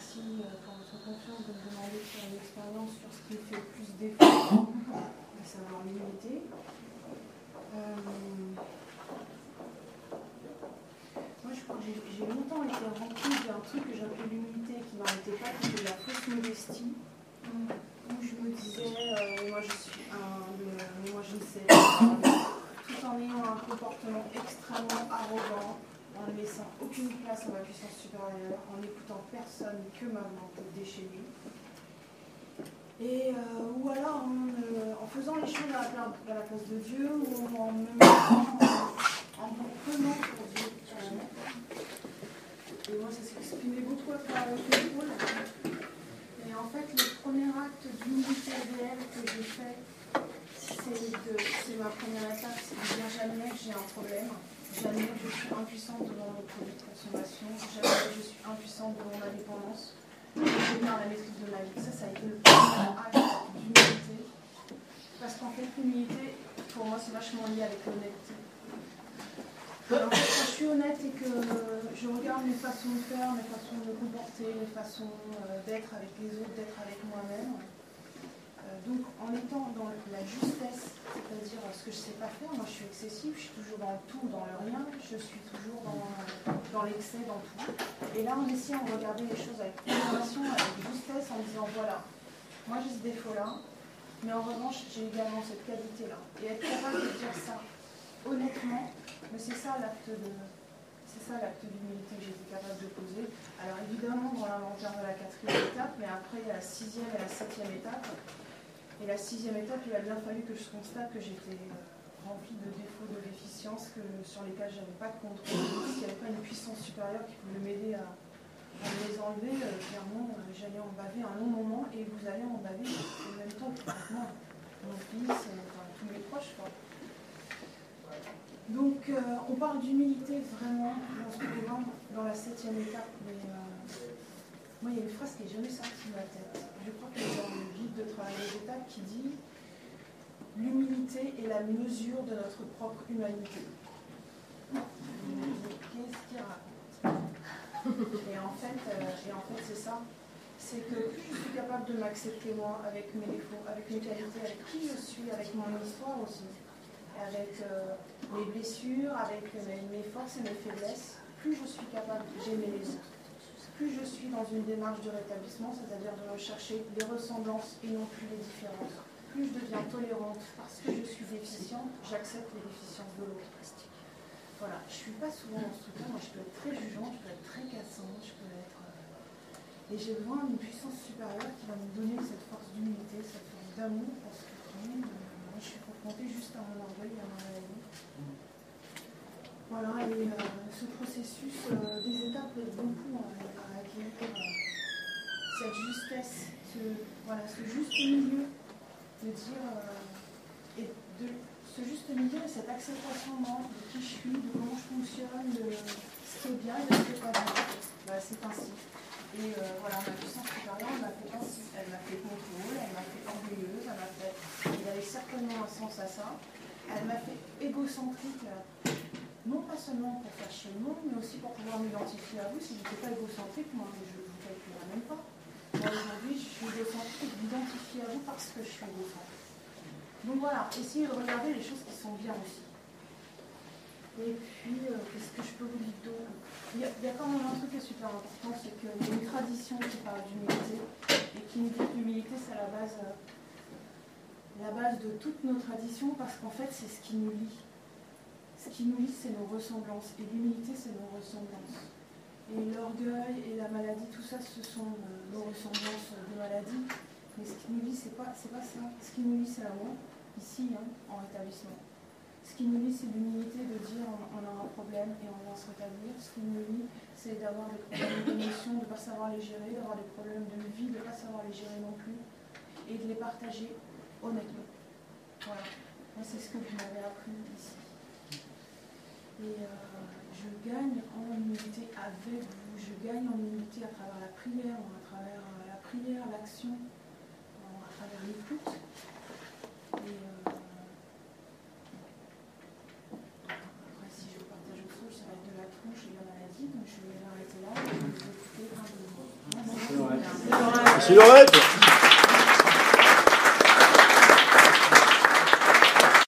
merci pour votre confiance de me demander de faire une expérience sur ce qui me fait le plus défaut, à savoir l'humilité. Moi, je crois que j'ai longtemps été remplie d'un truc que j'appelais l'humilité, qui n'en était pas, qui était de la fausse modestie, où je me disais, moi je suis humble, mais moi je ne sais pas, tout en ayant un comportement extrêmement arrogant, en ne laissant aucune place à ma puissance supérieure, en n'écoutant personne que ma volonté déchaînée. Et ou alors en faisant les choses à la place de Dieu, ou en me prenant pour Dieu. Et moi, ça s'exprimait beaucoup à travers l'épaule. Et en fait, le premier acte d'humilité réelle que j'ai fait, c'est ma première étape, c'est de dire jamais que j'ai un problème, jamais que je suis impuissante devant mon produit de consommation, jamais que je suis impuissante devant ma dépendance, et que je perds la maîtrise de ma vie. Ça a été le premier acte d'humilité. Parce qu'en fait, l'humilité, pour moi, c'est vachement lié avec l'honnêteté. Alors, quand je suis honnête et que je regarde mes façons de faire, mes façons de me comporter, mes façons d'être avec les autres, d'être avec moi-même, donc en étant dans la justesse, c'est-à-dire ce que je ne sais pas faire, moi je suis excessive, je suis toujours dans le tout, dans le rien, je suis toujours dans l'excès, dans tout. Et là, en essayant de regarder les choses avec modération, avec justesse, en disant voilà, moi j'ai ce défaut-là, mais en revanche, j'ai également cette qualité-là. Et être capable de dire ça honnêtement, mais c'est ça l'acte d'humilité que j'étais capable de poser. Alors évidemment, dans l'inventaire de la 4e étape, mais après il y a la 6e et la 7e étape. Et la 6e étape, il a bien fallu que je constate que j'étais remplie de défauts, de déficiences sur lesquels je n'avais pas de contrôle. S'il n'y avait pas une puissance supérieure qui pouvait m'aider à me les enlever, clairement, j'allais en baver un long moment, et vous allez en baver en même temps que moi, mon fils, tous mes proches, quoi. Donc, on parle d'humilité vraiment dans ce programme, dans la 7e étape, mais moi, il y a une phrase qui n'est jamais sortie de ma tête. Je crois qu'elle est dans le guide de travail des étapes qui dit « L'humilité est la mesure de notre propre humanité. » Qu'est-ce qu'il raconte ? Et en fait, c'est ça. C'est que plus je suis capable de m'accepter moi, avec mes défauts, avec mes qualités, avec qui je suis, avec mon histoire aussi, avec mes blessures, avec mes forces et mes faiblesses, plus je suis capable d'aimer les autres. Plus je suis dans une démarche de rétablissement, c'est-à-dire de rechercher les ressemblances et non plus les différences. Plus je deviens tolérante parce que je suis déficiente, j'accepte les déficiences de l'autre. Voilà, je ne suis pas souvent dans ce truc-là, moi je peux être très jugeante, je peux être très cassante, je peux être... Et j'ai besoin d'une puissance supérieure qui va me donner cette force d'humilité, cette force d'amour, parce que moi je suis confrontée juste à mon orgueil et à ma maladie. Voilà, et ce processus des étapes est beaucoup à acquérir cette justesse, ce juste milieu de dire, ce juste milieu et cette acceptation de qui je suis, de comment je fonctionne, de ce qui est bien et de ce qui n'est pas bien. C'est ainsi. Et voilà, ma puissance supérieure, elle m'a fait ainsi. Elle m'a fait contrôle, elle m'a fait orgueilleuse, elle m'a fait... Il y avait certainement un sens à ça. Elle m'a fait égocentrique, non pas seulement pour faire chier le monde, mais aussi pour pouvoir m'identifier à vous. Si je n'étais pas égocentrique, moi, je ne vous calculerais même pas. Moi, aujourd'hui, je suis égocentrique, d'identifier à vous parce que je suis égocentrique. Donc voilà, essayez de regarder les choses qui sont bien aussi. Et puis, qu'est-ce que je peux vous dire d'autre ? Il y a quand même un truc qui est super important, c'est qu'il y a une tradition qui parle d'humilité, et qui nous dit que l'humilité, c'est la base de toutes nos traditions, parce qu'en fait, c'est ce qui nous lie. Ce qui nous lie, c'est nos ressemblances. Et l'humilité, c'est nos ressemblances. Et l'orgueil et la maladie, tout ça, ce sont nos ressemblances de maladie. Mais ce qui nous lie, c'est pas ça. Ce qui nous lie, c'est l'amour, ici, en rétablissement. Ce qui nous lie, c'est l'humilité de dire on a un problème et on va se rétablir. Ce qui nous lie, c'est d'avoir des problèmes d'émotion, de ne pas savoir les gérer, d'avoir des problèmes de vie, de ne pas savoir les gérer non plus, et de les partager honnêtement. Voilà. Moi, c'est ce que vous m'avez appris ici. Et je gagne en humilité avec vous, je gagne en humilité à travers la prière, l'action, à travers l'écoute. Et après, si je partage autre chose, ça va être de la tronche et de la maladie, donc je vais m'arrêter là et je vais vous écouter humblement. Merci. Merci Laurette.